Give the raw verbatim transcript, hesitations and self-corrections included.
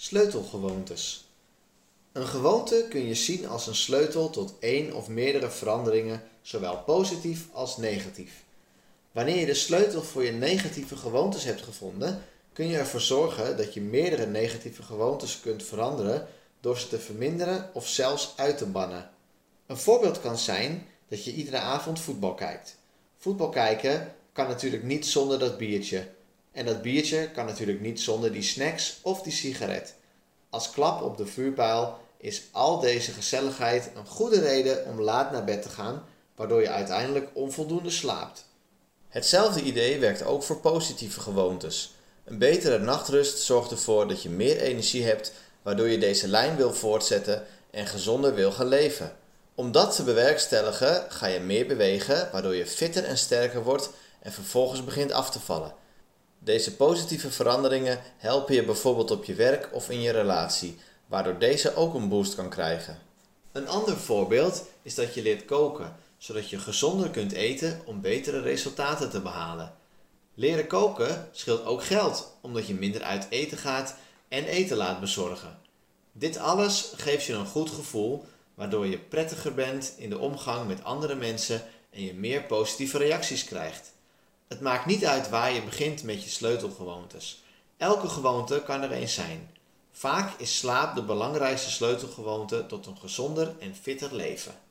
Sleutelgewoontes. Een gewoonte kun je zien als een sleutel tot één of meerdere veranderingen, zowel positief als negatief. Wanneer je de sleutel voor je negatieve gewoontes hebt gevonden, kun je ervoor zorgen dat je meerdere negatieve gewoontes kunt veranderen door ze te verminderen of zelfs uit te bannen. Een voorbeeld kan zijn dat je iedere avond voetbal kijkt. Voetbal kijken kan natuurlijk niet zonder dat biertje. En dat biertje kan natuurlijk niet zonder die snacks of die sigaret. Als klap op de vuurpijl is al deze gezelligheid een goede reden om laat naar bed te gaan, waardoor je uiteindelijk onvoldoende slaapt. Hetzelfde idee werkt ook voor positieve gewoontes. Een betere nachtrust zorgt ervoor dat je meer energie hebt, waardoor je deze lijn wil voortzetten en gezonder wil gaan leven. Om dat te bewerkstelligen ga je meer bewegen, waardoor je fitter en sterker wordt en vervolgens begint af te vallen. Deze positieve veranderingen helpen je bijvoorbeeld op je werk of in je relatie, waardoor deze ook een boost kan krijgen. Een ander voorbeeld is dat je leert koken, zodat je gezonder kunt eten om betere resultaten te behalen. Leren koken scheelt ook geld, omdat je minder uit eten gaat en eten laat bezorgen. Dit alles geeft je een goed gevoel, waardoor je prettiger bent in de omgang met andere mensen en je meer positieve reacties krijgt. Het maakt niet uit waar je begint met je sleutelgewoontes. Elke gewoonte kan er eens zijn. Vaak is slaap de belangrijkste sleutelgewoonte tot een gezonder en fitter leven.